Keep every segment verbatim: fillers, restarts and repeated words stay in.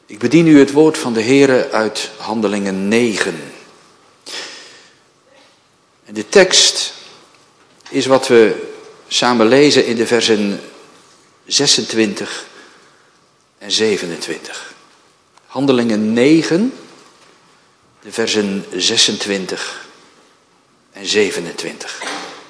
Ik bedien u het woord van de Heere uit Handelingen negen. En de tekst is wat we samen lezen in de versen zesentwintig en zevenentwintig. Handelingen negen, de versen zesentwintig en zevenentwintig.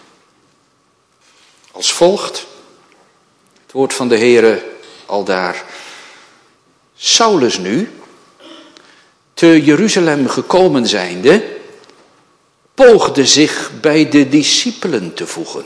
Als volgt het woord van de Heere aldaar. Saulus nu, te Jeruzalem gekomen zijnde, poogde zich bij de discipelen te voegen.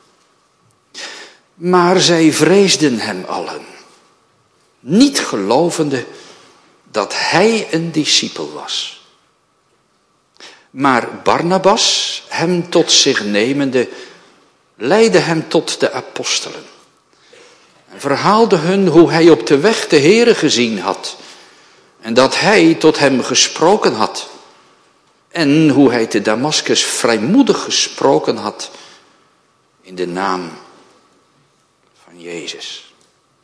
Maar zij vreesden hem allen, niet gelovende dat hij een discipel was. Maar Barnabas, hem tot zich nemende, leidde hem tot de apostelen. En verhaalde hun hoe hij op de weg de Heere gezien had. En dat hij tot hem gesproken had. En hoe hij te Damaskus vrijmoedig gesproken had in de naam van Jezus.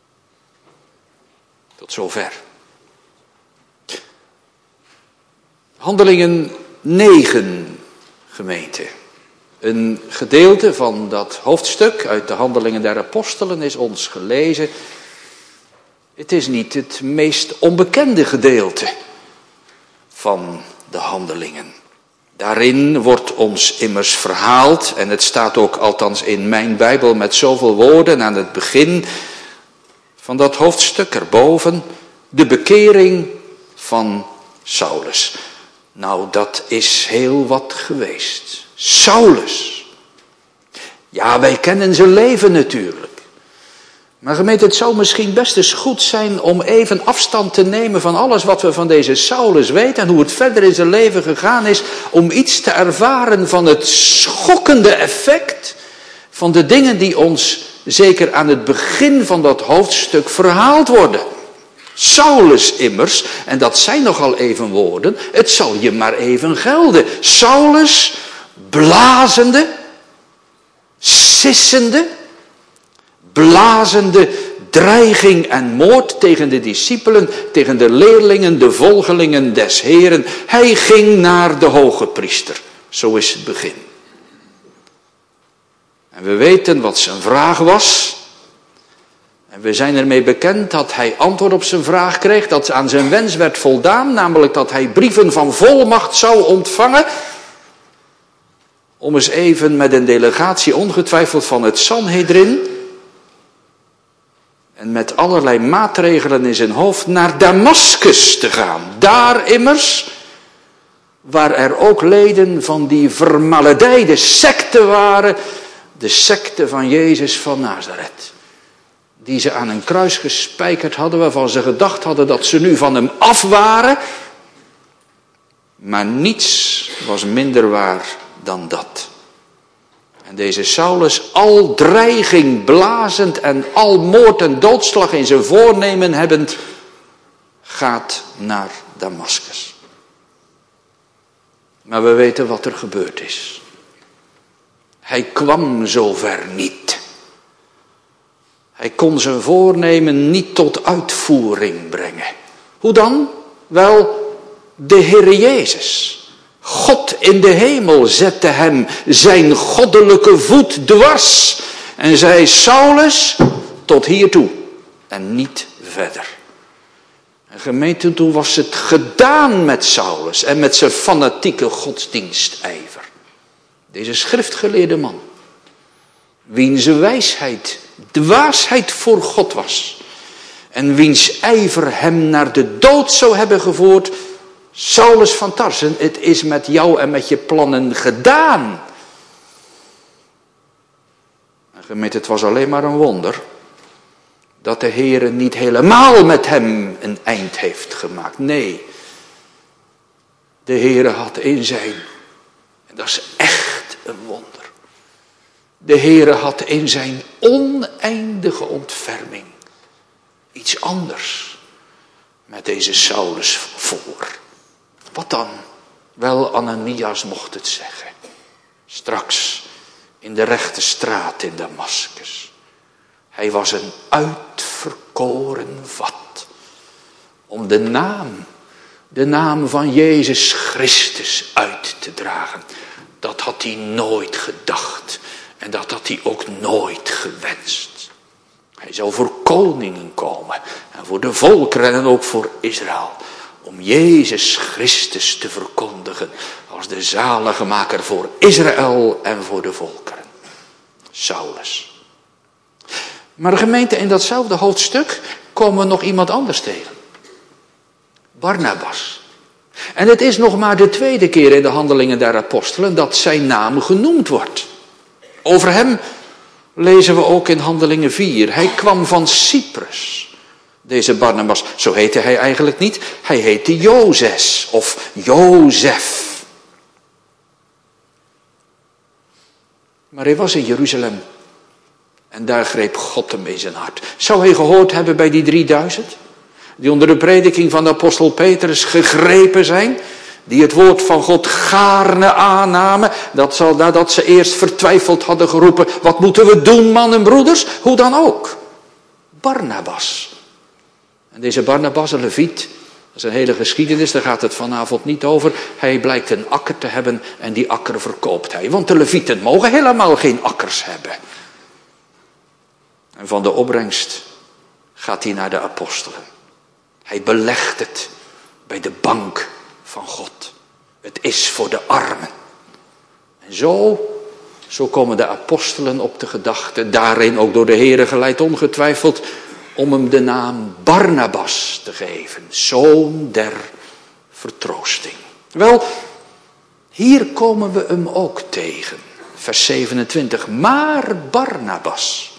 Tot zover. Handelingen negen, gemeente. Een gedeelte van dat hoofdstuk uit de Handelingen der Apostelen is ons gelezen. Het is niet het meest onbekende gedeelte van de Handelingen. Daarin wordt ons immers verhaald, en het staat ook althans in mijn Bijbel met zoveel woorden aan het begin van dat hoofdstuk erboven, de bekering van Saulus. Nou, dat is heel wat geweest. Saulus. Ja, wij kennen zijn leven natuurlijk. Maar gemeente, het zou misschien best eens goed zijn om even afstand te nemen van alles wat we van deze Saulus weten en hoe het verder in zijn leven gegaan is, om iets te ervaren van het schokkende effect van de dingen die ons zeker aan het begin van dat hoofdstuk verhaald worden. Saulus immers, en dat zijn nogal even woorden, het zal je maar even gelden. Saulus, blazende, sissende, blazende dreiging en moord tegen de discipelen, tegen de leerlingen, de volgelingen des Heren. Hij ging naar de hoge priester. Zo is het begin. En we weten wat zijn vraag was. En we zijn ermee bekend dat hij antwoord op zijn vraag kreeg, dat aan zijn wens werd voldaan, namelijk dat hij brieven van volmacht zou ontvangen, om eens even met een delegatie ongetwijfeld van het Sanhedrin en met allerlei maatregelen in zijn hoofd naar Damaskus te gaan. Daar immers, waar er ook leden van die vermaledijde secte waren, de secte van Jezus van Nazareth. Die ze aan een kruis gespijkerd hadden, waarvan ze gedacht hadden dat ze nu van hem af waren. Maar niets was minder waar dan dat. En deze Saulus, al dreiging blazend en al moord en doodslag in zijn voornemen hebbend, gaat naar Damaskus. Maar we weten wat er gebeurd is. Hij kwam zover niet. Hij kon zijn voornemen niet tot uitvoering brengen. Hoe dan? Wel, de Heere Jezus, God in de hemel, zette hem zijn goddelijke voet dwars. En zei, Saulus, tot hiertoe en niet verder. En gemeente, toen was het gedaan met Saulus en met zijn fanatieke godsdienstijver. Deze schriftgeleerde man, wiens wijsheid dwaasheid voor God was en wiens ijver hem naar de dood zou hebben gevoerd. Saulus van Tarsen, het is met jou en met je plannen gedaan. En gemeente, het was alleen maar een wonder dat de Heere niet helemaal met hem een eind heeft gemaakt. Nee, de Heere had in zijn, en dat is echt een wonder, de Heere had in zijn oneindige ontferming iets anders met deze Saulus voor. Wat dan? Wel, Ananias mocht het zeggen. Straks in de rechte straat in Damaskus. Hij was een uitverkoren vat Om de naam, de naam van Jezus Christus uit te dragen. Dat had hij nooit gedacht. En dat had hij ook nooit gewenst. Hij zou voor koningen komen. En voor de volkeren en ook voor Israël. Om Jezus Christus te verkondigen. Als de zaligmaker voor Israël en voor de volkeren. Saulus. Maar de gemeente, in datzelfde hoofdstuk komen we nog iemand anders tegen. Barnabas. En het is nog maar de tweede keer in de Handelingen der Apostelen dat zijn naam genoemd wordt. Over hem lezen we ook in Handelingen vier. Hij kwam van Cyprus. Deze Barnabas, zo heette hij eigenlijk niet. Hij heette Jozes of Jozef. Maar hij was in Jeruzalem. En daar greep God hem in zijn hart. Zou hij gehoord hebben bij die drieduizend? Die onder de prediking van de apostel Petrus gegrepen zijn. Die het woord van God gaarne aannamen. Dat zal, nadat ze eerst vertwijfeld hadden geroepen. Wat moeten we doen, mannen en broeders? Hoe dan ook. Barnabas. En deze Barnabas, een leviet. Dat is een hele geschiedenis, daar gaat het vanavond niet over. Hij blijkt een akker te hebben en die akker verkoopt hij. Want de levieten mogen helemaal geen akkers hebben. En van de opbrengst gaat hij naar de apostelen. Hij belegt het bij de bank van God. Het is voor de armen. En zo, zo komen de apostelen op de gedachte, daarin ook door de Heere geleid ongetwijfeld, om hem de naam Barnabas te geven. Zoon der vertroosting. Wel, hier komen we hem ook tegen. Vers zevenentwintig. Maar Barnabas.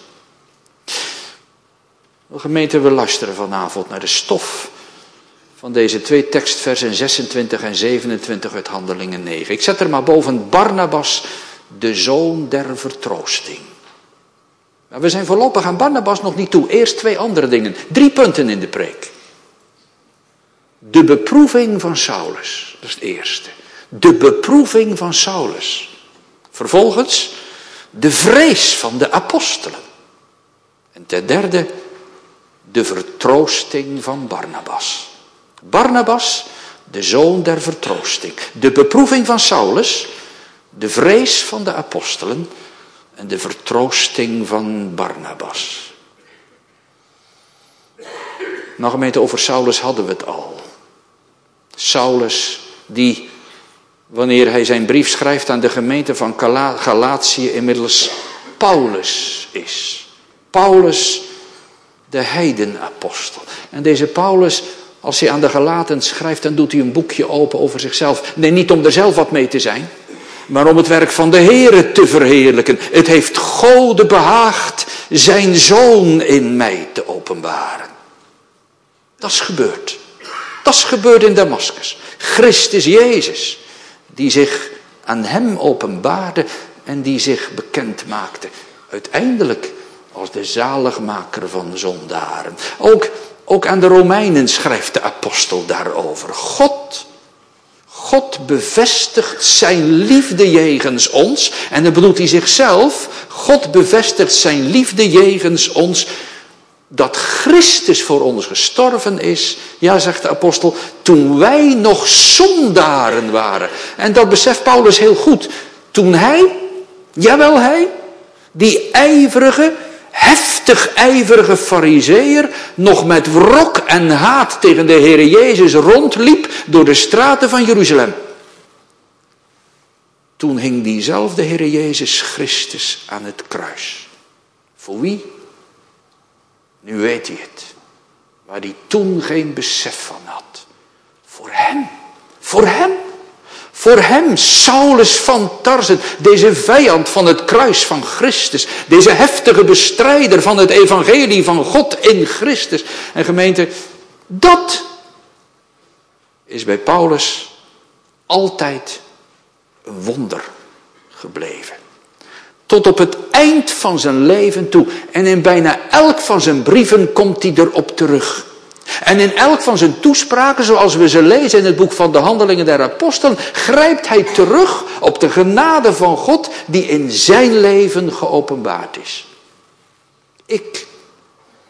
De gemeente, we luisteren vanavond naar de stof van deze twee tekstversen zesentwintig en zevenentwintig uit Handelingen negen. Ik zet er maar boven Barnabas, de zoon der vertroosting. Maar we zijn voorlopig aan Barnabas nog niet toe. Eerst twee andere dingen. Drie punten in de preek. De beproeving van Saulus. Dat is het eerste. De beproeving van Saulus. Vervolgens de vrees van de apostelen. En ten derde de vertroosting van Barnabas. Barnabas, de zoon der vertroosting. De beproeving van Saulus. De vrees van de apostelen. En de vertroosting van Barnabas. Nou gemeente, over Saulus hadden we het al. Saulus die, wanneer hij zijn brief schrijft aan de gemeente van Galatië, inmiddels Paulus is. Paulus, de heidenapostel. En deze Paulus, als hij aan de Galaten schrijft, dan doet hij een boekje open over zichzelf. Nee, niet om er zelf wat mee te zijn, maar om het werk van de Heere te verheerlijken. Het heeft Gode behaagd zijn zoon in mij te openbaren. Dat is gebeurd. Dat is gebeurd in Damaskus. Christus Jezus, die zich aan hem openbaarde en die zich bekend maakte. Uiteindelijk als de zaligmaker van zondaren. Ook, ook aan de Romeinen schrijft de apostel daarover. God, God bevestigt zijn liefde jegens ons. En dan bedoelt hij zichzelf. God bevestigt zijn liefde jegens ons. Dat Christus voor ons gestorven is. Ja, zegt de apostel. Toen wij nog zondaren waren. En dat beseft Paulus heel goed. Toen hij, jawel hij, die ijverige, heftig ijverige farizeeër nog met wrok en haat tegen de Heere Jezus rondliep door de straten van Jeruzalem. Toen hing diezelfde Heere Jezus Christus aan het kruis. Voor wie? Nu weet hij het. Waar hij toen geen besef van had. Voor hem. Voor hem. Voor hem, Saulus van Tarsen, deze vijand van het kruis van Christus. Deze heftige bestrijder van het evangelie van God in Christus. En gemeente, dat is bij Paulus altijd een wonder gebleven. Tot op het eind van zijn leven toe. En in bijna elk van zijn brieven komt hij erop terug. En in elk van zijn toespraken, zoals we ze lezen in het boek van de Handelingen der Apostelen, grijpt hij terug op de genade van God die in zijn leven geopenbaard is. Ik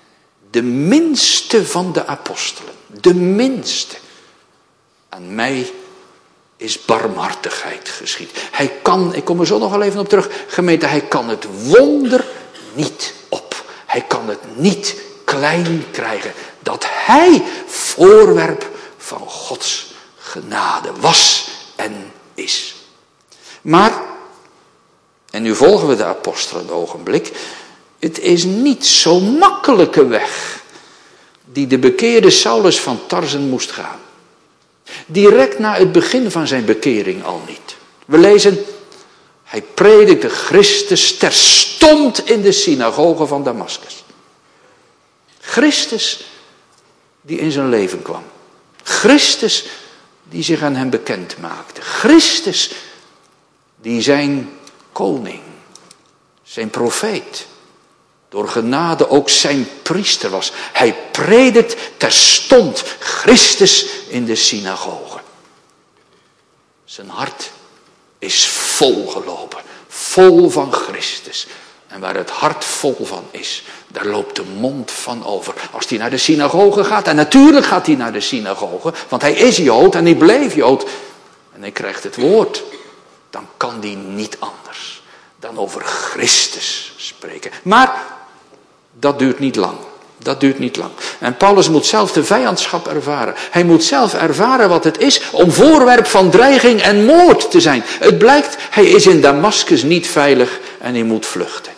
de minste van de apostelen, de minste. Aan mij is barmhartigheid geschied. Hij kan, ik kom er zo nog wel even op terug, gemeente, hij kan het wonder niet op. Hij kan het niet klein krijgen dat hij voorwerp van Gods genade was en is. Maar, en nu volgen we de apostelen een ogenblik, het is niet zo'n makkelijke weg die de bekeerde Saulus van Tarsen moest gaan. Direct na het begin van zijn bekering al niet. We lezen, hij predikte Christus terstond in de synagoge van Damaskus. Christus die in zijn leven kwam. Christus die zich aan hem bekend maakte. Christus die zijn koning, zijn profeet, door genade ook zijn priester was. Hij predikt terstond Christus in de synagoge. Zijn hart is volgelopen, vol van Christus. En waar het hart vol van is, daar loopt de mond van over. Als hij naar de synagoge gaat, en natuurlijk gaat hij naar de synagoge, want hij is Jood en hij bleef Jood. En hij krijgt het woord, dan kan hij niet anders dan over Christus spreken. Maar dat duurt niet lang. Dat duurt niet lang. En Paulus moet zelf de vijandschap ervaren. Hij moet zelf ervaren wat het is om voorwerp van dreiging en moord te zijn. Het blijkt, hij is in Damaskus niet veilig en hij moet vluchten.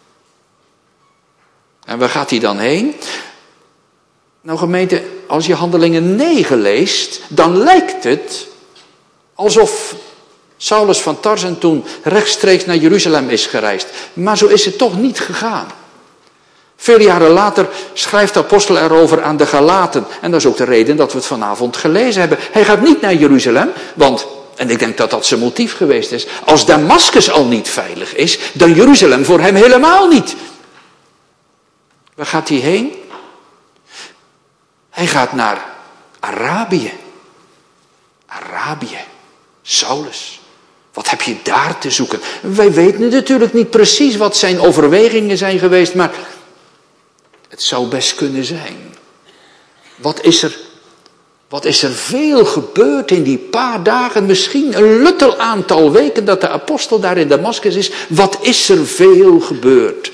En waar gaat hij dan heen? Nou gemeente, als je Handelingen negen leest, dan lijkt het alsof Saulus van Tarsen toen rechtstreeks naar Jeruzalem is gereisd. Maar zo is het toch niet gegaan. Veel jaren later schrijft de apostel erover aan de Galaten. En dat is ook de reden dat we het vanavond gelezen hebben. Hij gaat niet naar Jeruzalem, want, en ik denk dat dat zijn motief geweest is, als Damaskus al niet veilig is, dan Jeruzalem voor hem helemaal niet. Waar gaat hij heen? Hij gaat naar Arabië. Arabië. Saulus. Wat heb je daar te zoeken? Wij weten natuurlijk niet precies wat zijn overwegingen zijn geweest, maar het zou best kunnen zijn. Wat is er, wat is er veel gebeurd in die paar dagen, misschien een luttel aantal weken dat de apostel daar in Damaskus is. Wat is er veel gebeurd?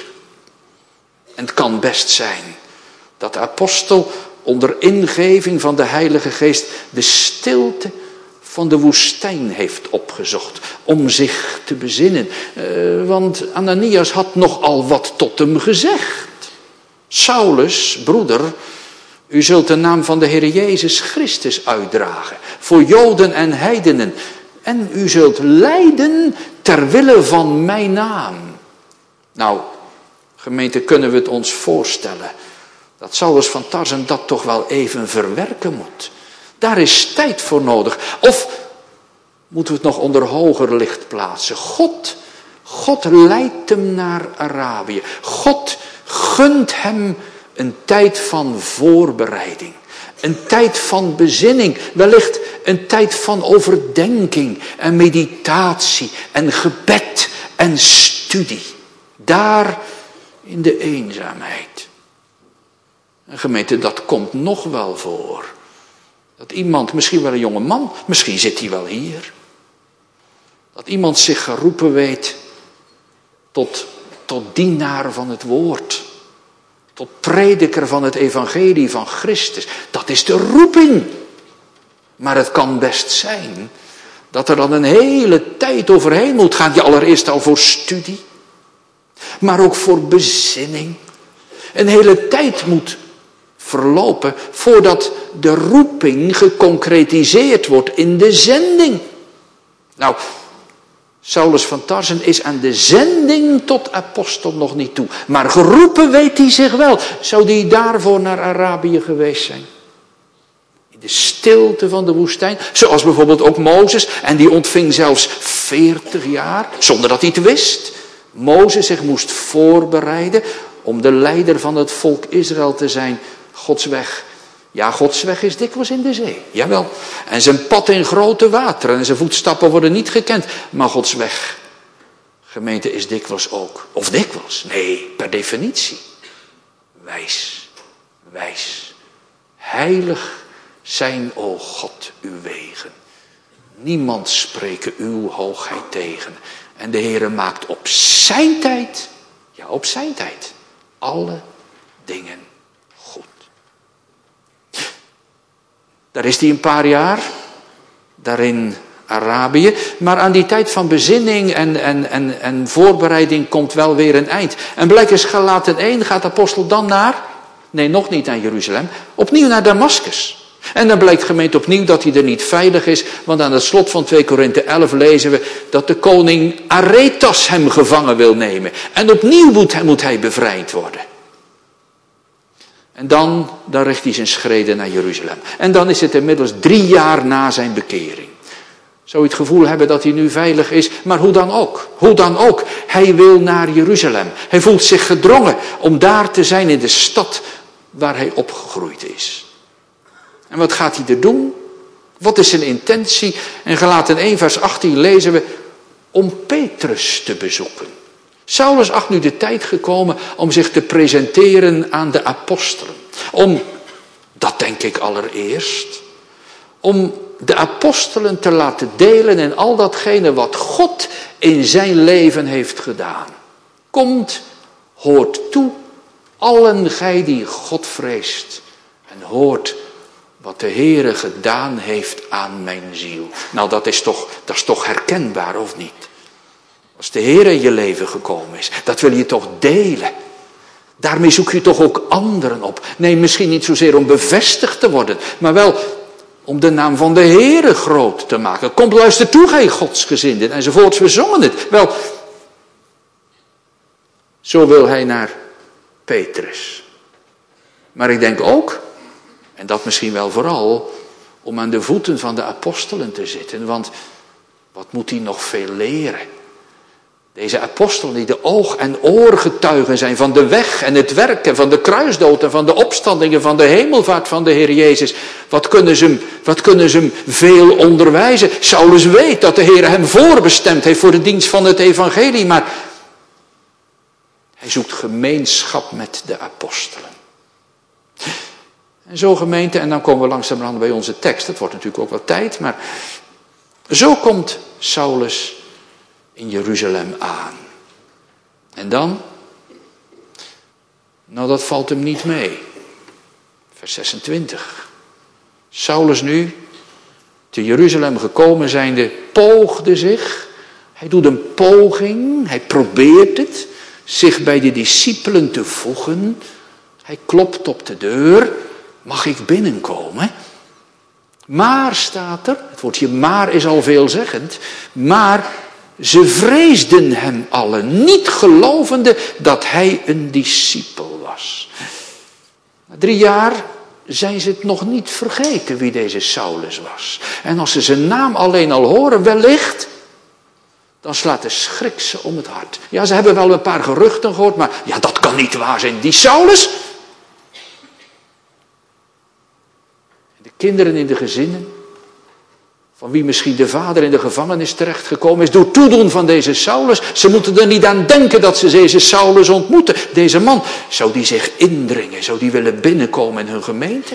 En het kan best zijn dat de apostel onder ingeving van de Heilige Geest de stilte van de woestijn heeft opgezocht om zich te bezinnen. Uh, want Ananias had nogal wat tot hem gezegd. Saulus, broeder, u zult de naam van de Heer Jezus Christus uitdragen voor Joden en heidenen. En u zult lijden ter wille van mijn naam. Nou, gemeente, kunnen we het ons voorstellen dat Saulus van Tarsen dat toch wel even verwerken moet. Daar is tijd voor nodig. Of moeten we het nog onder hoger licht plaatsen? God, God leidt hem naar Arabië. God gunt hem een tijd van voorbereiding. Een tijd van bezinning. Wellicht een tijd van overdenking en meditatie en gebed en studie. Daar in de eenzaamheid. En gemeente, dat komt nog wel voor. Dat iemand, misschien wel een jonge man, misschien zit hij wel hier. Dat iemand zich geroepen weet tot, tot dienaar van het woord. Tot prediker van het evangelie van Christus. Dat is de roeping. Maar het kan best zijn dat er dan een hele tijd overheen moet gaan. Je allereerst al voor studie. Maar ook voor bezinning. Een hele tijd moet verlopen voordat de roeping geconcretiseerd wordt in de zending. Nou, Saulus van Tarsen is aan de zending tot apostel nog niet toe. Maar geroepen weet hij zich wel. Zou hij daarvoor naar Arabië geweest zijn? In de stilte van de woestijn. Zoals bijvoorbeeld ook Mozes. En die ontving zelfs veertig jaar. Zonder dat hij het wist. Mozes zich moest voorbereiden om de leider van het volk Israël te zijn. Gods weg. Ja, Gods weg is dikwijls in de zee. Jawel. En zijn pad in grote wateren. En zijn voetstappen worden niet gekend. Maar Gods weg, gemeente, is dikwijls ook. Of dikwijls. Nee, per definitie. Wijs. wijs. Heilig zijn, o God, uw wegen. Niemand spreke uw hoogheid tegen. En de Heere maakt op zijn tijd, ja op zijn tijd, alle dingen goed. Daar is hij een paar jaar, daar in Arabië. Maar aan die tijd van bezinning en, en, en, en voorbereiding komt wel weer een eind. En blijkens Galaten één gaat de apostel dan naar, nee nog niet naar Jeruzalem, opnieuw naar Damaskus. En dan blijkt gemeente opnieuw dat hij er niet veilig is. Want aan het slot van twee Korinthe elf lezen we dat de koning Aretas hem gevangen wil nemen. En opnieuw moet hij, moet hij bevrijd worden. En dan, dan richt hij zijn schreden naar Jeruzalem. En dan is het inmiddels drie jaar na zijn bekering. Zou je het gevoel hebben dat hij nu veilig is, maar hoe dan ook. Hoe dan ook. Hij wil naar Jeruzalem. Hij voelt zich gedrongen om daar te zijn in de stad waar hij opgegroeid is. En wat gaat hij er doen? Wat is zijn intentie? In Galaten één vers achttien lezen we om Petrus te bezoeken. Saulus acht nu de tijd gekomen om zich te presenteren aan de apostelen. Om, dat denk ik allereerst, om de apostelen te laten delen in al datgene wat God in zijn leven heeft gedaan. Komt, hoort toe, allen gij die God vreest, en hoort wat de Heere gedaan heeft aan mijn ziel. Nou, dat is toch, dat is toch herkenbaar, of niet? Als de Heere in je leven gekomen is, dat wil je toch delen. Daarmee zoek je toch ook anderen op. Nee, misschien niet zozeer om bevestigd te worden, maar wel om de naam van de Heere groot te maken. Kom, luister toe, gij godsgezinden, enzovoorts. We zongen het. Wel, zo wil hij naar Petrus. Maar ik denk ook, en dat misschien wel vooral, om aan de voeten van de apostelen te zitten. Want wat moet hij nog veel leren? Deze apostelen die de oog- en oorgetuigen zijn van de weg en het werk en van de kruisdood en van de opstandingen van de hemelvaart van de Heer Jezus. Wat kunnen ze hem, wat kunnen ze hem veel onderwijzen? Saulus weet dat de Heer hem voorbestemd heeft voor de dienst van het evangelie, maar hij zoekt gemeenschap met de apostelen. En zo gemeente, en dan komen we langzamerhand bij onze tekst. Het wordt natuurlijk ook wat tijd, maar zo komt Saulus in Jeruzalem aan. En dan? Nou, dat valt hem niet mee. Vers zesentwintig. Saulus nu, te Jeruzalem gekomen zijnde, poogde zich. Hij doet een poging, hij probeert het, zich bij de discipelen te voegen. Hij klopt op de deur. Mag ik binnenkomen? Maar staat er, het woordje maar is al veelzeggend, maar ze vreesden hem allen, niet gelovende dat hij een discipel was. Na drie jaar zijn ze het nog niet vergeten wie deze Saulus was. En als ze zijn naam alleen al horen, wellicht, dan slaat de schrik ze om het hart. Ja, ze hebben wel een paar geruchten gehoord, maar ja, dat kan niet waar zijn. Die Saulus? De kinderen in de gezinnen, van wie misschien de vader in de gevangenis terechtgekomen is, door toedoen van deze Saulus. Ze moeten er niet aan denken dat ze deze Saulus ontmoeten. Deze man, zou die zich indringen? Zou die willen binnenkomen in hun gemeente?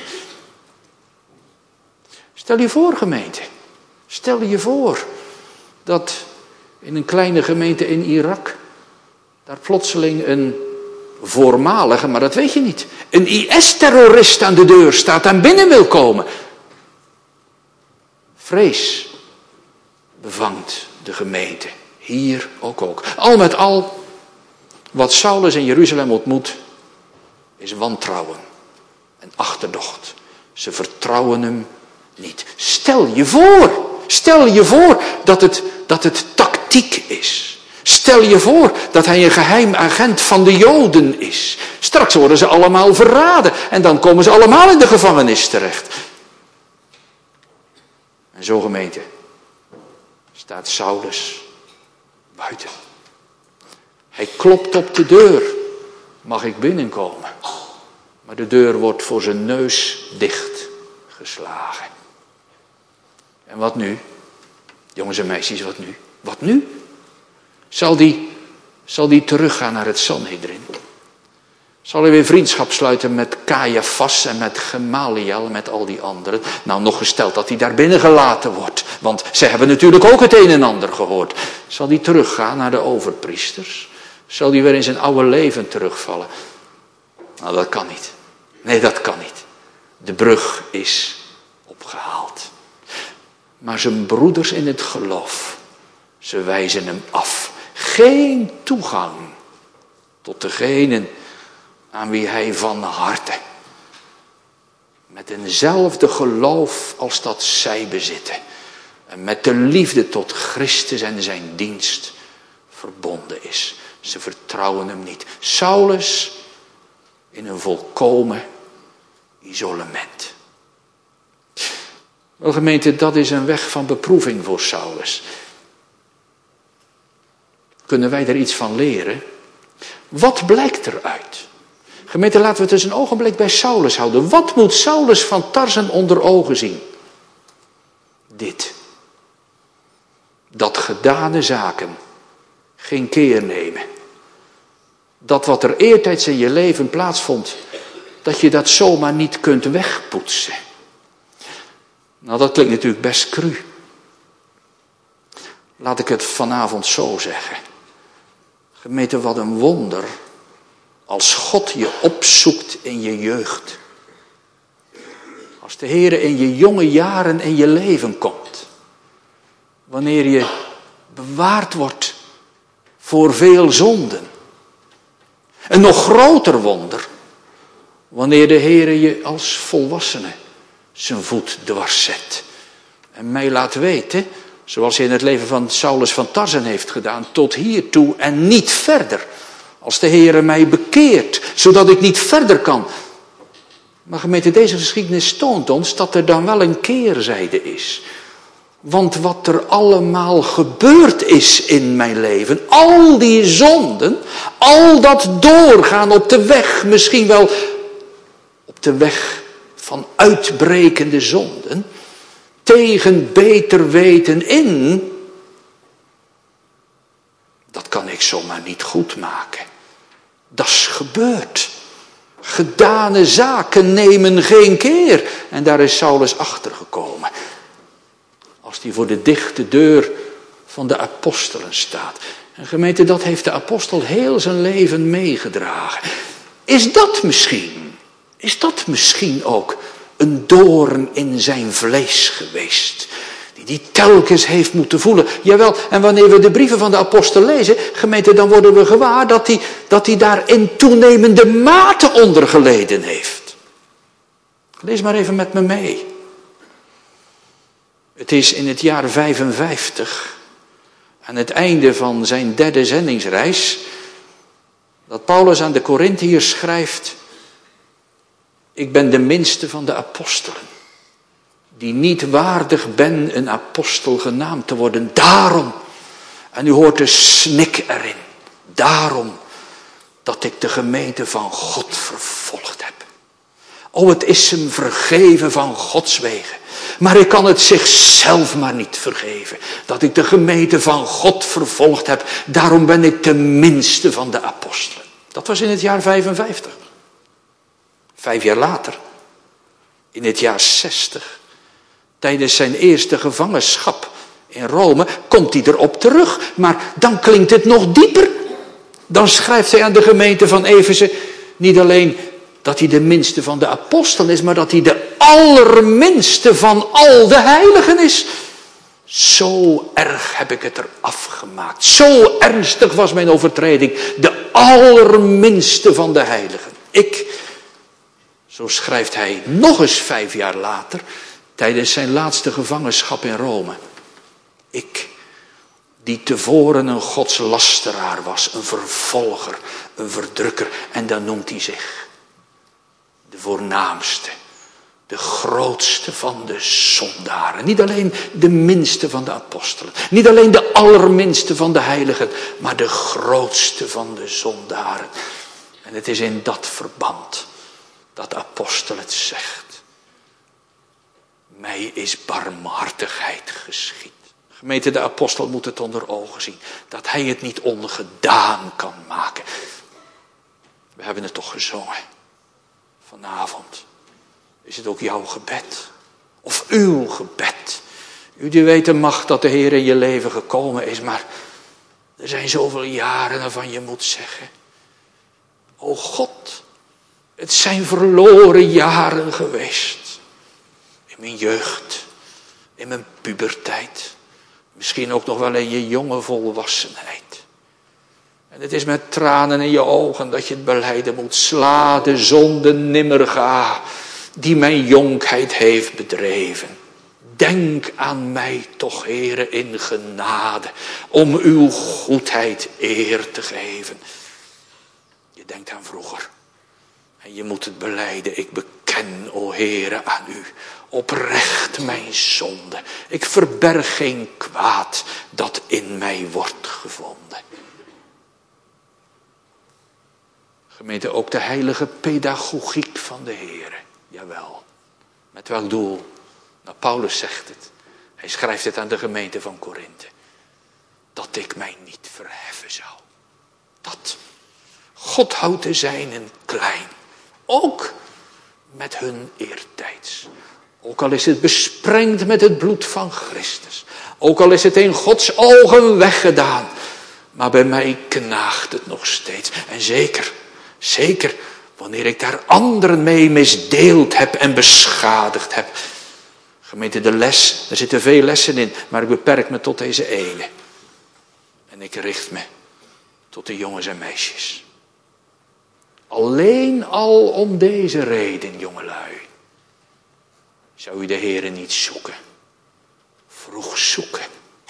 Stel je voor, gemeente. Stel je voor dat in een kleine gemeente in Irak daar plotseling een voormalige, maar dat weet je niet, een I S-terrorist aan de deur staat en binnen wil komen. Vrees bevangt de gemeente. Hier ook ook. Al met al, wat Saulus in Jeruzalem ontmoet, is wantrouwen en achterdocht. Ze vertrouwen hem niet. Stel je voor, stel je voor dat het, dat het tactiek is. Stel je voor dat hij een geheim agent van de Joden is. Straks worden ze allemaal verraden en dan komen ze allemaal in de gevangenis terecht. En zo, gemeente, staat Saulus buiten. Hij klopt op de deur. Mag ik binnenkomen? Maar de deur wordt voor zijn neus dichtgeslagen. En wat nu? Jongens en meisjes, wat nu? Wat nu? Zal die, zal die teruggaan naar het Sanhedrin? Zal hij weer vriendschap sluiten met Caiaphas en met Gamaliel en met al die anderen? Nou, nog gesteld dat hij daar binnen gelaten wordt. Want ze hebben natuurlijk ook het een en ander gehoord. Zal hij teruggaan naar de overpriesters? Zal hij weer in zijn oude leven terugvallen? Nou, dat kan niet. Nee, dat kan niet. De brug is opgehaald. Maar zijn broeders in het geloof, ze wijzen hem af. Geen toegang tot degenen aan wie hij van harte, met eenzelfde geloof als dat zij bezitten, en met de liefde tot Christus en zijn dienst verbonden is. Ze vertrouwen hem niet. Saulus in een volkomen isolement. Wel gemeente, dat is een weg van beproeving voor Saulus. Kunnen wij er iets van leren? Wat blijkt eruit? Gemeente, laten we het eens een ogenblik bij Saulus houden. Wat moet Saulus van Tarsen onder ogen zien? Dit. Dat gedane zaken geen keer nemen. Dat wat er eertijds in je leven plaatsvond, dat je dat zomaar niet kunt wegpoetsen. Nou, dat klinkt natuurlijk best cru. Laat ik het vanavond zo zeggen. Gemeente, wat een wonder als God je opzoekt in je jeugd. Als de Heer in je jonge jaren in je leven komt. Wanneer je bewaard wordt voor veel zonden. Een nog groter wonder. Wanneer de Heer je als volwassene zijn voet dwars zet. En mij laat weten, zoals hij in het leven van Saulus van Tarsen heeft gedaan, tot hiertoe en niet verder. Als de Heer mij bekeert, zodat ik niet verder kan. Maar gemeente, deze geschiedenis toont ons dat er dan wel een keerzijde is. Want wat er allemaal gebeurd is in mijn leven, al die zonden, al dat doorgaan op de weg, misschien wel op de weg van uitbrekende zonden, tegen beter weten in, dat kan ik zomaar niet goed maken. Dat is gebeurd. Gedane zaken nemen geen keer. En daar is Saulus achter gekomen. Als hij voor de dichte deur van de apostelen staat. En gemeente, dat heeft de apostel heel zijn leven meegedragen. Is dat misschien, is dat misschien ook een doorn in zijn vlees geweest? Die die telkens heeft moeten voelen. Jawel, en wanneer we de brieven van de apostel lezen, gemeente, dan worden we gewaar dat hij, dat hij daar in toenemende mate onder geleden heeft. Lees maar even met me mee. Het is in het jaar vijfenvijftig, aan het einde van zijn derde zendingsreis, dat Paulus aan de Korintiërs schrijft: ik ben de minste van de apostelen, die niet waardig ben een apostel genaamd te worden. Daarom, en u hoort de snik erin, daarom dat ik de gemeente van God vervolgd heb. O, het is hem vergeven van Gods wegen. Maar ik kan het zichzelf maar niet vergeven. Dat ik de gemeente van God vervolgd heb. Daarom ben ik de minste van de apostelen. Dat was in het jaar vijfenvijftig. Vijf jaar later, in het jaar zestig, tijdens zijn eerste gevangenschap in Rome, komt hij erop terug. Maar dan klinkt het nog dieper. Dan schrijft hij aan de gemeente van Efeze niet alleen dat hij de minste van de apostelen is, maar dat hij de allerminste van al de heiligen is. Zo erg heb ik het er afgemaakt. Zo ernstig was mijn overtreding. De allerminste van de heiligen. Ik, zo schrijft hij nog eens vijf jaar later, tijdens zijn laatste gevangenschap in Rome. Ik, die tevoren een godslasteraar was, een vervolger, een verdrukker. En dan noemt hij zich de voornaamste, de grootste van de zondaren. Niet alleen de minste van de apostelen. Niet alleen de allerminste van de heiligen. Maar de grootste van de zondaren. En het is in dat verband dat de apostel het zegt. Mij is barmhartigheid geschied. Gemeente, de apostel moet het onder ogen zien. Dat hij het niet ongedaan kan maken. We hebben het toch gezongen. Vanavond is het ook jouw gebed. Of uw gebed. U die weet de macht dat de Heer in je leven gekomen is. Maar er zijn zoveel jaren waarvan je moet zeggen. O God, het zijn verloren jaren geweest. In mijn jeugd. In mijn puberteit. Misschien ook nog wel in je jonge volwassenheid. En het is met tranen in je ogen dat je het belijden moet. Sla de zonde nimmer ga, die mijn jonkheid heeft bedreven. Denk aan mij toch, Heere, in genade, om uw goedheid eer te geven. Je denkt aan vroeger. En je moet het belijden. Ik beken, o Heere, aan u oprecht mijn zonde. Ik verberg geen kwaad dat in mij wordt gevonden. Gemeente, ook de heilige pedagogiek van de Heere. Jawel. Met welk doel? Nou, Paulus zegt het. Hij schrijft het aan de gemeente van Korinthe. Dat ik mij niet verheffen zou. Dat. God houdt de zijnen klein. Ook met hun eertijds. Ook al is het besprengd met het bloed van Christus. Ook al is het in Gods ogen weggedaan. Maar bij mij knaagt het nog steeds. En zeker, zeker wanneer ik daar anderen mee misdeeld heb en beschadigd heb. Gemeente, de les, er zitten veel lessen in, maar ik beperk me tot deze ene. En ik richt me tot de jongens en meisjes. Alleen al om deze reden, jongelui, zou u de Heere niet zoeken. Vroeg zoeken.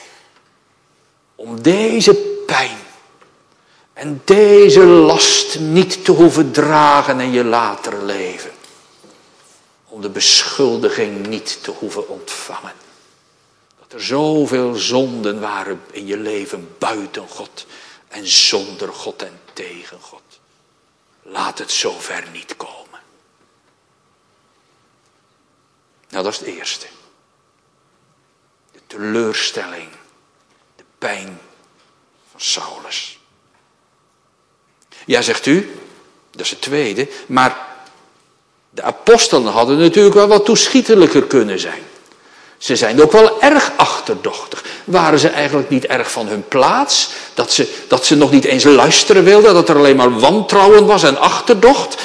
Om deze pijn en deze last niet te hoeven dragen in je later leven. Om de beschuldiging niet te hoeven ontvangen. Dat er zoveel zonden waren in je leven buiten God. En zonder God en tegen God. Laat het zover niet komen. Nou, dat is het eerste. De teleurstelling. De pijn van Saulus. Ja, zegt u. Dat is het tweede. Maar de apostelen hadden natuurlijk wel wat toeschietelijker kunnen zijn. Ze zijn ook wel erg achterdochtig. Waren ze eigenlijk niet erg van hun plaats? Dat ze, dat ze nog niet eens luisteren wilden? Dat er alleen maar wantrouwen was en achterdocht?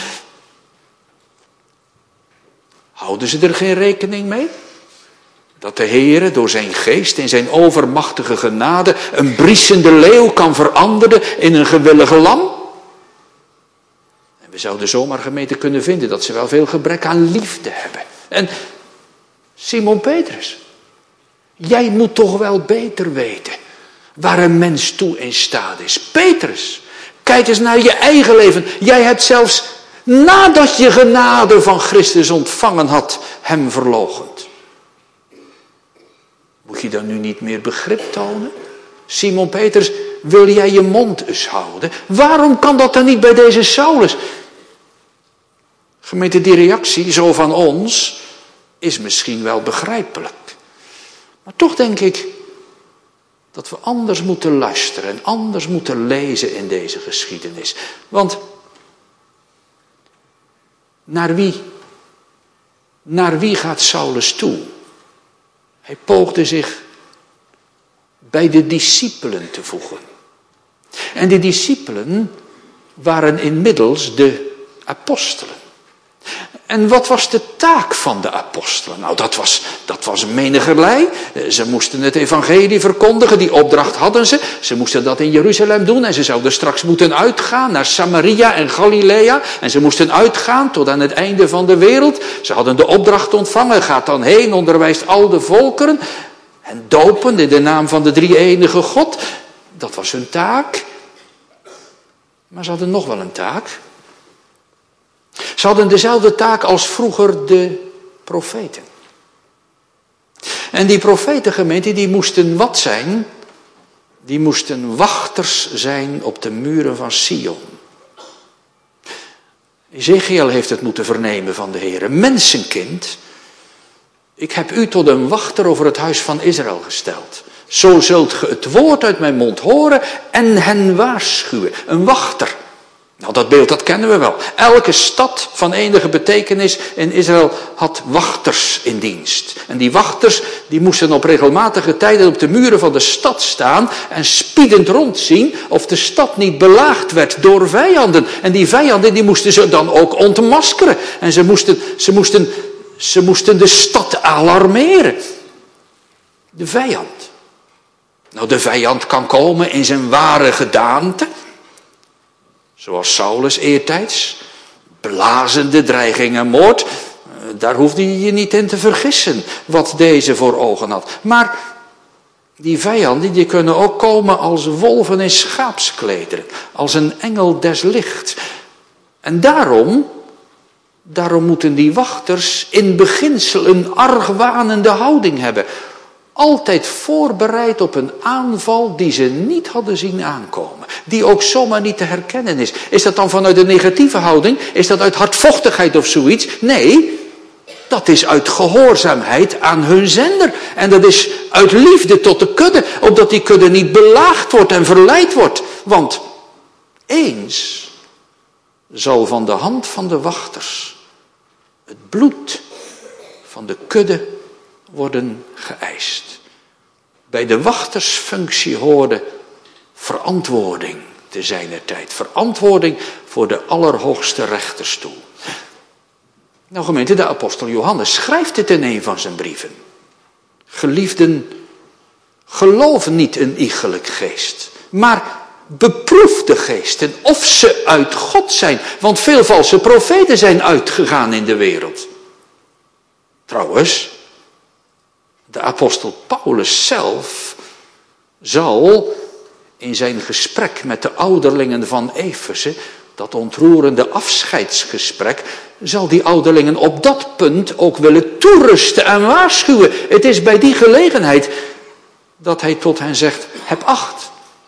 Houden ze er geen rekening mee? Dat de Heere door zijn geest in zijn overmachtige genade een briesende leeuw kan veranderen in een gewillige lam? En we zouden zomaar gemeente kunnen vinden dat ze wel veel gebrek aan liefde hebben. En Simon Petrus, jij moet toch wel beter weten waar een mens toe in staat is. Petrus, kijk eens naar je eigen leven. Jij hebt zelfs nadat je genade van Christus ontvangen had, hem verloochend. Moet je dan nu niet meer begrip tonen? Simon Petrus, wil jij je mond eens houden? Waarom kan dat dan niet bij deze Saulus? Gemeente, die reactie zo van ons is misschien wel begrijpelijk. Maar toch denk ik dat we anders moeten luisteren en anders moeten lezen in deze geschiedenis. Want naar wie, naar wie gaat Saulus toe? Hij poogde zich bij de discipelen te voegen. En die discipelen waren inmiddels de apostelen. En wat was de taak van de apostelen? Nou, dat was, dat was menigerlei. Ze moesten het evangelie verkondigen, die opdracht hadden ze. Ze moesten dat in Jeruzalem doen en ze zouden straks moeten uitgaan naar Samaria en Galilea. En ze moesten uitgaan tot aan het einde van de wereld. Ze hadden de opdracht ontvangen, gaat dan heen, onderwijst al de volkeren. En dopen in de naam van de drie-enige God. Dat was hun taak. Maar ze hadden nog wel een taak. Ze hadden dezelfde taak als vroeger de profeten. En die profetengemeente, die moesten wat zijn? Die moesten wachters zijn op de muren van Sion. Ezechiel heeft het moeten vernemen van de Heere. Mensenkind, ik heb u tot een wachter over het huis van Israël gesteld. Zo zult ge het woord uit mijn mond horen en hen waarschuwen. Een wachter. Nou, dat beeld, dat kennen we wel. Elke stad van enige betekenis in Israël had wachters in dienst. En die wachters, die moesten op regelmatige tijden op de muren van de stad staan en spiedend rondzien of de stad niet belaagd werd door vijanden. En die vijanden, die moesten ze dan ook ontmaskeren. En ze moesten, ze moesten, ze moesten de stad alarmeren. De vijand. Nou, de vijand kan komen in zijn ware gedaante. Zoals Saulus eertijds, blazende dreiging en moord. Daar hoefde je je niet in te vergissen wat deze voor ogen had. Maar die vijanden die kunnen ook komen als wolven in schaapsklederen. Als een engel des lichts. En daarom, daarom moeten die wachters in beginsel een argwanende houding hebben. Altijd voorbereid op een aanval die ze niet hadden zien aankomen. Die ook zomaar niet te herkennen is. Is dat dan vanuit een negatieve houding? Is dat uit hardvochtigheid of zoiets? Nee, dat is uit gehoorzaamheid aan hun zender. En dat is uit liefde tot de kudde. Opdat die kudde niet belaagd wordt en verleid wordt. Want eens zal van de hand van de wachters het bloed van de kudde worden geëist. Bij de wachtersfunctie hoorde verantwoording te zijner tijd. Verantwoording voor de allerhoogste rechterstoel. Nou gemeente, de apostel Johannes schrijft het in een van zijn brieven. Geliefden, geloof niet een iegelijk geest, maar beproef de geesten of ze uit God zijn. Want veel valse profeten zijn uitgegaan in de wereld. Trouwens, de apostel Paulus zelf zal in zijn gesprek met de ouderlingen van Efeze, dat ontroerende afscheidsgesprek, zal die ouderlingen op dat punt ook willen toerusten en waarschuwen. Het is bij die gelegenheid dat hij tot hen zegt, heb acht.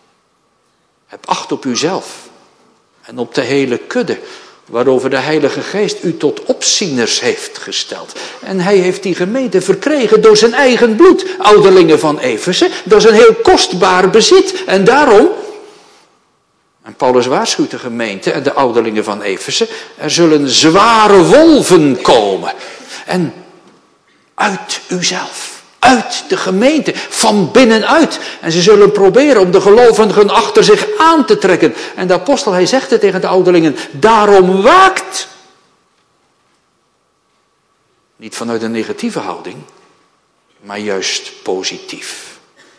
Heb acht op uzelf en op de hele kudde, waarover de Heilige Geest u tot opzieners heeft gesteld. En hij heeft die gemeente verkregen door zijn eigen bloed, ouderlingen van Efeze. Dat is een heel kostbaar bezit. En daarom, en Paulus waarschuwt de gemeente en de ouderlingen van Efeze, er zullen zware wolven komen. En uit uzelf. Uit de gemeente, van binnenuit. En ze zullen proberen om de gelovigen achter zich aan te trekken. En de apostel, hij zegt het tegen de ouderlingen, daarom waakt. Niet vanuit een negatieve houding, maar juist positief.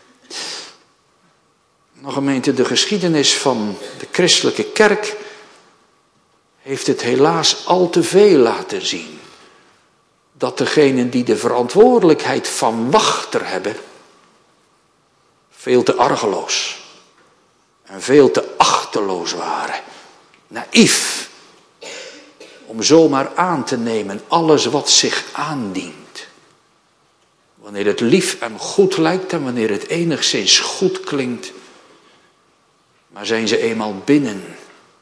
Nou gemeente, de geschiedenis van de christelijke kerk heeft het helaas al te veel laten zien. Dat degenen die de verantwoordelijkheid van wachter hebben, veel te argeloos en veel te achteloos waren. Naïef, om zomaar aan te nemen alles wat zich aandient. Wanneer het lief en goed lijkt en wanneer het enigszins goed klinkt. Maar zijn ze eenmaal binnen,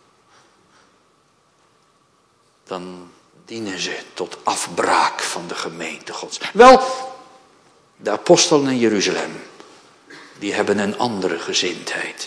dan dienen ze tot afbraak van de gemeente Gods. Wel, de apostelen in Jeruzalem, die hebben een andere gezindheid.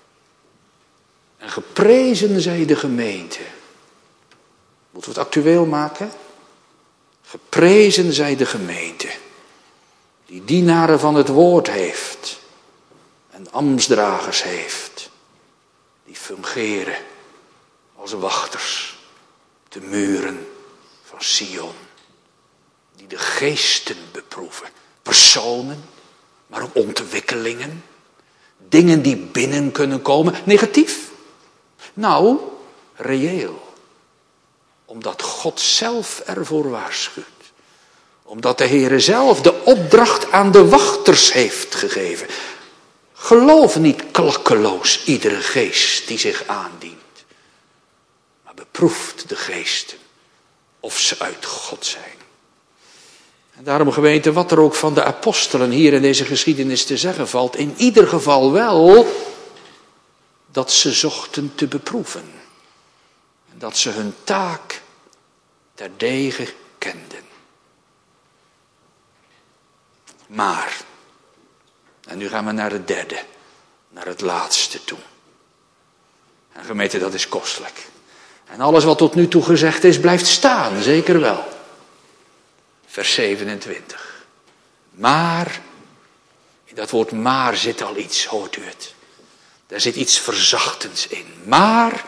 En geprezen zij de gemeente. Moeten we het actueel maken? Geprezen zij de gemeente, die dienaren van het woord heeft en ambtsdragers heeft, die fungeren als wachters op de muren van Sion, die de geesten beproeven. Personen, maar ook ontwikkelingen. Dingen die binnen kunnen komen. Negatief. Nou, reëel. Omdat God zelf ervoor waarschuwt. Omdat de Heere zelf de opdracht aan de wachters heeft gegeven. Geloof niet klakkeloos iedere geest die zich aandient. Maar beproeft de geesten. Of ze uit God zijn. En daarom gemeente, wat er ook van de apostelen hier in deze geschiedenis te zeggen valt. In ieder geval wel dat ze zochten te beproeven. En dat ze hun taak terdege kenden. Maar, en nu gaan we naar het derde, naar het laatste toe. En gemeente, dat is kostelijk. En alles wat tot nu toe gezegd is, blijft staan, zeker wel. Vers zevenentwintig. Maar, in dat woord maar zit al iets, hoort u het. Daar zit iets verzachtends in. Maar,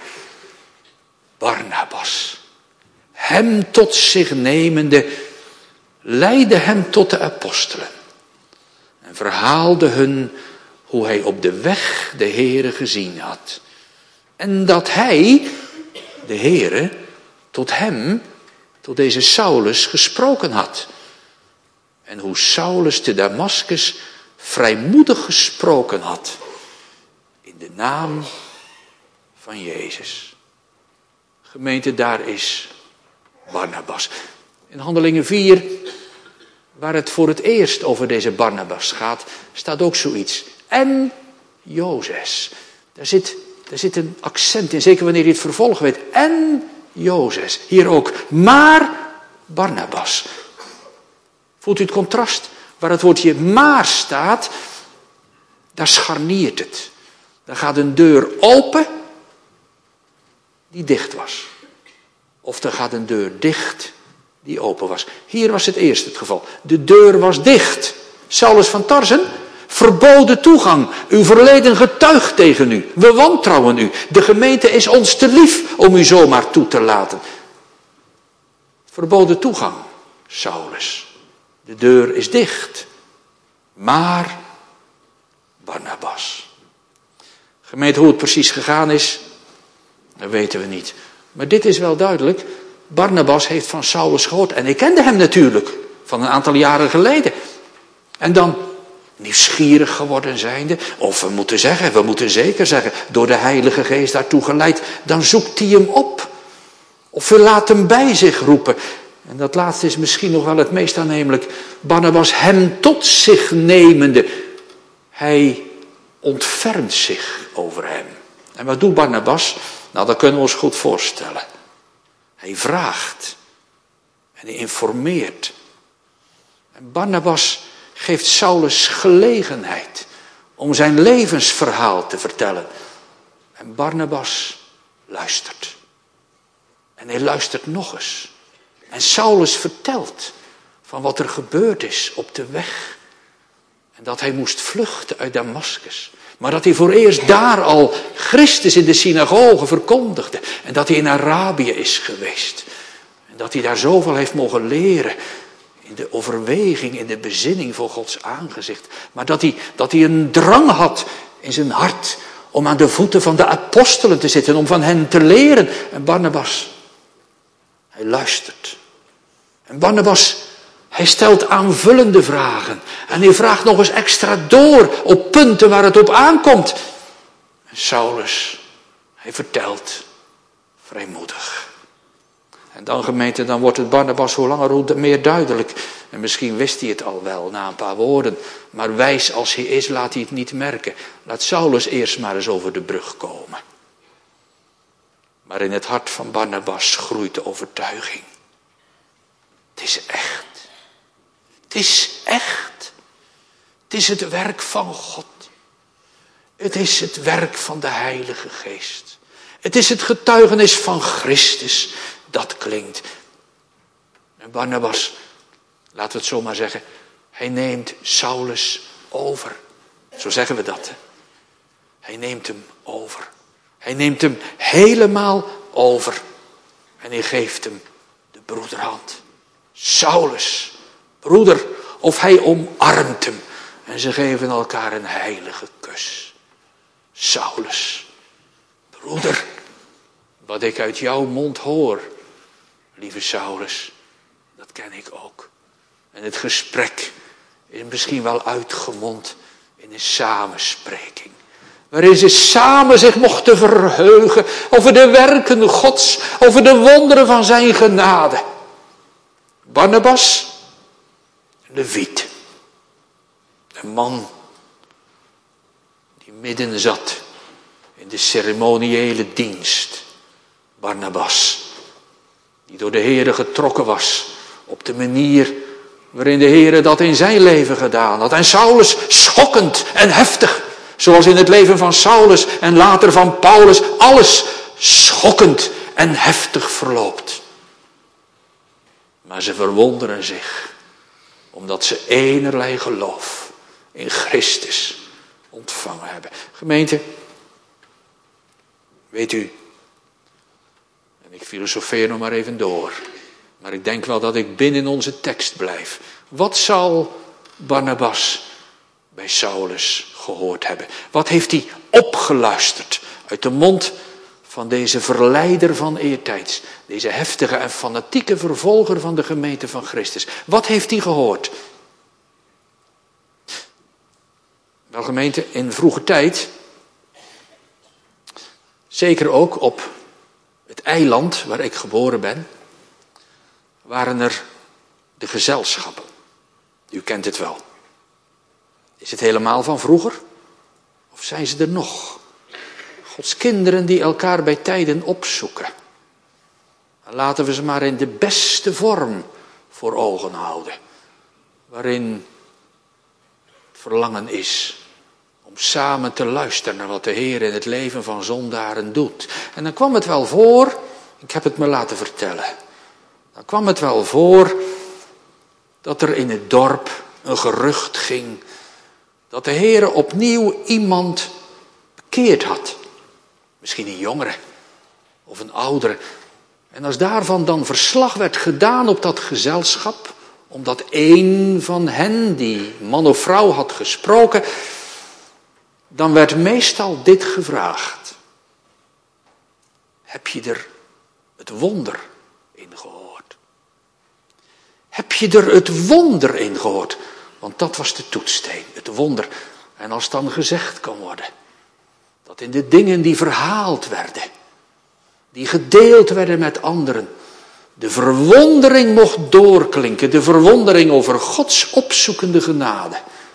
Barnabas, hem tot zich nemende, leidde hem tot de apostelen. En verhaalde hun hoe hij op de weg de Heere gezien had. En dat hij, de Heere, tot hem, tot deze Saulus gesproken had. En hoe Saulus te Damaskus vrijmoedig gesproken had. In de naam van Jezus. Gemeente, daar is Barnabas. In Handelingen vier, waar het voor het eerst over deze Barnabas gaat, staat ook zoiets. En Jozes. Daar zit, daar zit een accent in, zeker wanneer je het vervolg weet. En Jozes. Hier ook. Maar Barnabas. Voelt u het contrast? Waar het woordje maar staat, daar scharniert het. Dan gaat een deur open die dicht was. Of er gaat een deur dicht die open was. Hier was het eerst het geval. De deur was dicht. Saulus van Tarsen, verboden toegang. Uw verleden getuigt tegen u. We wantrouwen u. De gemeente is ons te lief om u zomaar toe te laten. Verboden toegang, Saulus. De deur is dicht. Maar Barnabas. Gemeente, hoe het precies gegaan is, dat weten we niet. Maar dit is wel duidelijk. Barnabas heeft van Saulus gehoord. En ik kende hem natuurlijk van een aantal jaren geleden. En dan nieuwsgierig geworden zijnde. Of we moeten zeggen, we moeten zeker zeggen, door de Heilige Geest daartoe geleid. Dan zoekt hij hem op. Of we laten hem bij zich roepen. En dat laatste is misschien nog wel het meest aannemelijk. Barnabas hem tot zich nemende. Hij ontfermt zich over hem. En wat doet Barnabas? Nou, dat kunnen we ons goed voorstellen. Hij vraagt. En hij informeert. En Barnabas geeft Saulus gelegenheid om zijn levensverhaal te vertellen. En Barnabas luistert. En hij luistert nog eens. En Saulus vertelt van wat er gebeurd is op de weg. En dat hij moest vluchten uit Damaskus. Maar dat hij voor eerst daar al Christus in de synagoge verkondigde. En dat hij in Arabië is geweest. En dat hij daar zoveel heeft mogen leren. In de overweging, in de bezinning voor Gods aangezicht. Maar dat hij, dat hij een drang had in zijn hart om aan de voeten van de apostelen te zitten. Om van hen te leren. En Barnabas, hij luistert. En Barnabas, hij stelt aanvullende vragen. En hij vraagt nog eens extra door op punten waar het op aankomt. En Saulus, hij vertelt vrijmoedig. En dan gemeente, dan wordt het Barnabas hoe langer hoe meer duidelijk. En misschien wist hij het al wel na een paar woorden. Maar wijs als hij is, laat hij het niet merken. Laat Saulus eerst maar eens over de brug komen. Maar in het hart van Barnabas groeit de overtuiging. Het is echt. Het is echt. Het is het werk van God. Het is het werk van de Heilige Geest. Het is het getuigenis van Christus. Dat klinkt. En Barnabas, laten we het zo maar zeggen, hij neemt Saulus over. Zo zeggen we dat. Hè? Hij neemt hem over. Hij neemt hem helemaal over. En hij geeft hem de broederhand. Saulus, broeder, of hij omarmt hem. En ze geven elkaar een heilige kus. Saulus, broeder, wat ik uit jouw mond hoor, lieve Saulus, dat ken ik ook. En het gesprek is misschien wel uitgemond in een samenspreking. Waarin ze samen zich mochten verheugen over de werken Gods, over de wonderen van zijn genade. Barnabas, Leviet, een man die midden zat in de ceremoniële dienst. Barnabas, die door de Heere getrokken was op de manier waarin de Heere dat in zijn leven gedaan had. En Saulus schokkend en heftig, zoals in het leven van Saulus en later van Paulus, alles schokkend en heftig verloopt. Maar ze verwonderen zich, omdat ze enerlei geloof in Christus ontvangen hebben. Gemeente, weet u, en ik filosofeer nog maar even door, maar ik denk wel dat ik binnen onze tekst blijf. Wat zal Barnabas bij Saulus gehoord hebben? Wat heeft hij opgeluisterd uit de mond van deze verleider van eertijds, deze heftige en fanatieke vervolger van de gemeente van Christus? Wat heeft hij gehoord? Wel gemeente, in vroege tijd, zeker ook op het eiland waar ik geboren ben, waren er de gezelschappen. U kent het wel. Is het helemaal van vroeger? Of zijn ze er nog? Gods kinderen die elkaar bij tijden opzoeken. Dan laten we ze maar in de beste vorm voor ogen houden. Waarin het verlangen is om samen te luisteren naar wat de Heer in het leven van zondaren doet. En dan kwam het wel voor, ik heb het me laten vertellen. Dan kwam het wel voor dat er in het dorp een gerucht ging dat de Heer opnieuw iemand bekeerd had. Misschien een jongere of een oudere. En als daarvan dan verslag werd gedaan op dat gezelschap, omdat één van hen, die man of vrouw had gesproken, dan werd meestal dit gevraagd. Heb je er het wonder in gehoord? Heb je er het wonder in gehoord? Want dat was de toetssteen, het wonder. En als dan gezegd kan worden, dat in de dingen die verhaald werden, die gedeeld werden met anderen, de verwondering mocht doorklinken, de verwondering over Gods opzoekende genade,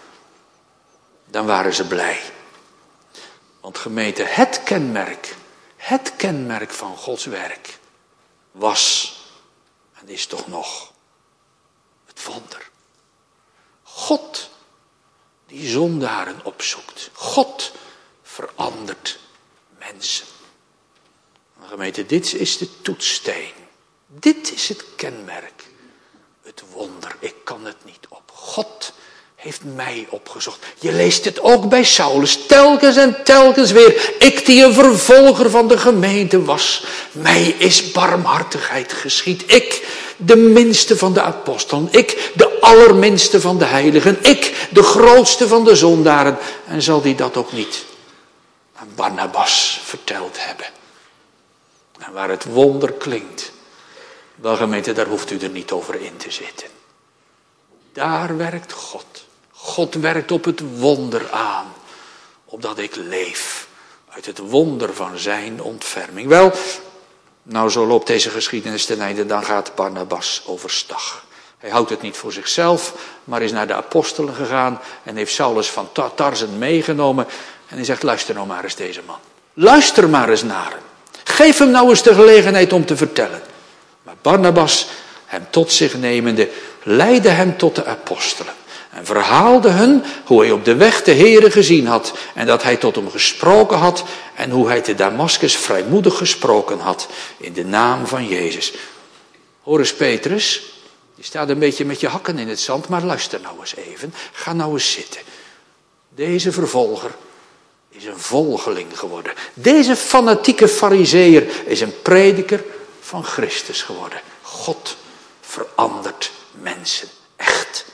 dan waren ze blij. Want gemeente, het kenmerk, het kenmerk van Gods werk was en is toch nog het wonder. God die zondaren opzoekt. God verandert mensen. Maar gemeente, dit is de toetssteen. Dit is het kenmerk. Het wonder. Ik kan het niet op. God heeft mij opgezocht. Je leest het ook bij Saulus. Telkens en telkens weer. Ik die een vervolger van de gemeente was. Mij is barmhartigheid geschied. Ik, de minste van de apostelen. Ik, de allerminste van de heiligen. Ik, de grootste van de zondaren. En zal die dat ook niet aan Barnabas verteld hebben. En waar het wonder klinkt. Wel gemeente, daar hoeft u er niet over in te zitten. Daar werkt God. God werkt op het wonder aan. Opdat ik leef. Uit het wonder van zijn ontferming. Wel, nou zo loopt deze geschiedenis ten einde. Dan gaat Barnabas overstag. Hij houdt het niet voor zichzelf. Maar is naar de apostelen gegaan. En heeft Saulus van Tarsen meegenomen. En hij zegt, luister nou maar eens deze man. Luister maar eens naar hem. Geef hem nou eens de gelegenheid om te vertellen. Maar Barnabas, hem tot zich nemende, leidde hem tot de apostelen. En verhaalde hun hoe hij op de weg de Heere gezien had. En dat hij tot hem gesproken had. En hoe hij te Damaskus vrijmoedig gesproken had. In de naam van Jezus. Hoor eens Petrus. Je staat een beetje met je hakken in het zand. Maar luister nou eens even. Ga nou eens zitten. Deze vervolger is een volgeling geworden. Deze fanatieke farizeeër is een prediker van Christus geworden. God verandert mensen. Echt.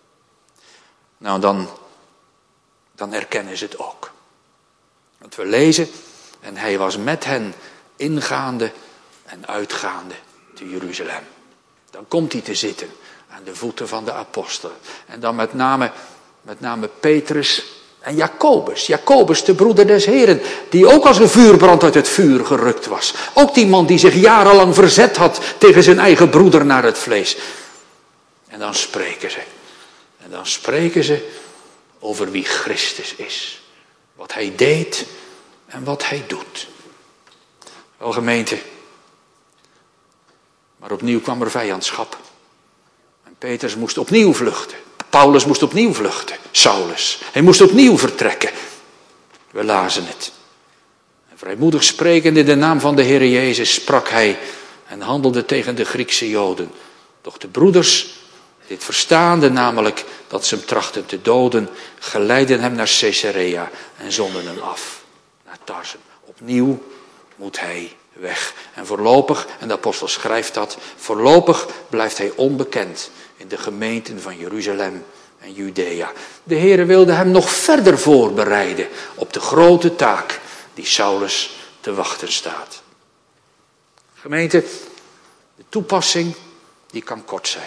Nou, dan, dan erkennen ze het ook. Want we lezen, en hij was met hen ingaande en uitgaande te Jeruzalem. Dan komt hij te zitten aan de voeten van de apostelen. En dan met name, met name Petrus en Jacobus. Jacobus, de broeder des Heren, die ook als een vuurbrand uit het vuur gerukt was. Ook die man die zich jarenlang verzet had tegen zijn eigen broeder naar het vlees. En dan spreken ze. En dan spreken ze over wie Christus is. Wat hij deed en wat hij doet. Wel gemeente. Maar opnieuw kwam er vijandschap. En Petrus moest opnieuw vluchten. Paulus moest opnieuw vluchten. Saulus. Hij moest opnieuw vertrekken. We lazen het. En Vrijmoedig sprekend in de naam van de Heere Jezus sprak hij en handelde tegen de Griekse Joden. Doch de broeders, dit verstaande, namelijk dat ze hem trachten te doden, geleidden hem naar Caesarea en zonden hem af naar Tarsen. Opnieuw moet hij weg. En voorlopig, en de apostel schrijft dat, voorlopig blijft hij onbekend in de gemeenten van Jeruzalem en Judea. De Heere wilde hem nog verder voorbereiden op de grote taak die Saulus te wachten staat. Gemeente, de toepassing die kan kort zijn.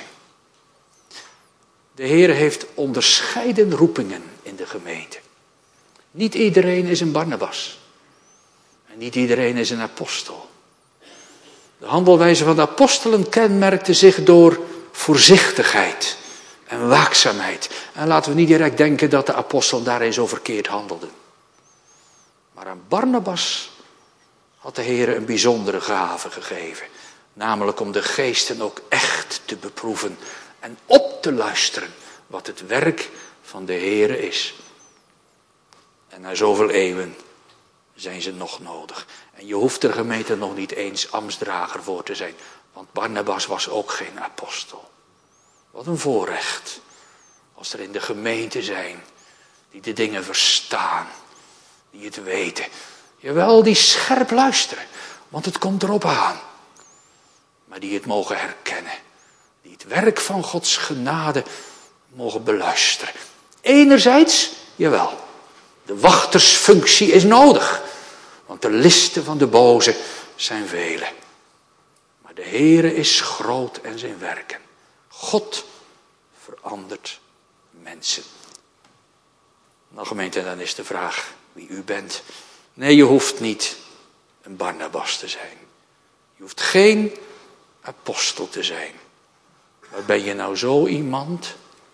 De Heere heeft onderscheiden roepingen in de gemeente. Niet iedereen is een Barnabas. En niet iedereen is een apostel. De handelwijze van de apostelen kenmerkte zich door voorzichtigheid en waakzaamheid. En laten we niet direct denken dat de apostelen daarin zo verkeerd handelden. Maar aan Barnabas had de Heere een bijzondere gave gegeven. Namelijk om de geesten ook echt te beproeven en op te luisteren wat het werk van de Heere is. En na zoveel eeuwen zijn ze nog nodig. En je hoeft er gemeente nog niet eens ambtsdrager voor te zijn. Want Barnabas was ook geen apostel. Wat een voorrecht. Als er in de gemeente zijn die de dingen verstaan. Die het weten. Jawel, die scherp luisteren. Want het komt erop aan. Maar die het mogen herkennen. Die het werk van Gods genade mogen beluisteren. Enerzijds, jawel. De wachtersfunctie is nodig. Want de listen van de boze zijn vele. Maar de Heere is groot en zijn werken. God verandert mensen. Nou gemeente, dan is de vraag wie u bent. Nee, je hoeft niet een Barnabas te zijn. Je hoeft geen apostel te zijn. Maar ben je nou zo iemand?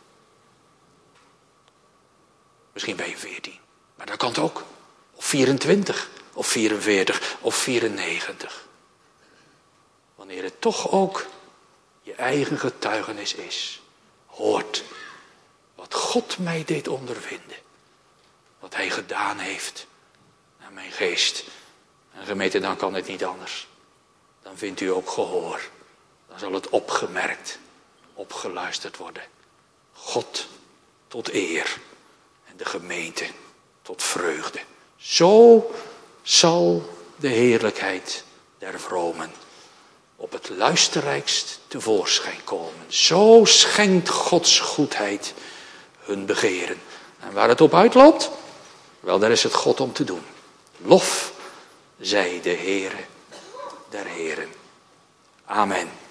Misschien ben je veertien. Maar dat kan het ook. Of vierentwintig. Of vierenveertig. Of vierennegentig. Wanneer het toch ook je eigen getuigenis is. Hoort wat God mij deed ondervinden. Wat hij gedaan heeft aan mijn geest. En gemeente, dan kan het niet anders. Dan vindt u ook gehoor. Dan zal het opgemerkt, opgeluisterd worden. God tot eer. En de gemeente tot vreugde. Zo zal de heerlijkheid der vromen op het luisterrijkst tevoorschijn komen. Zo schenkt Gods goedheid hun begeren. En waar het op uitloopt, wel, daar is het God om te doen. Lof zij de Heere der Heren. Amen.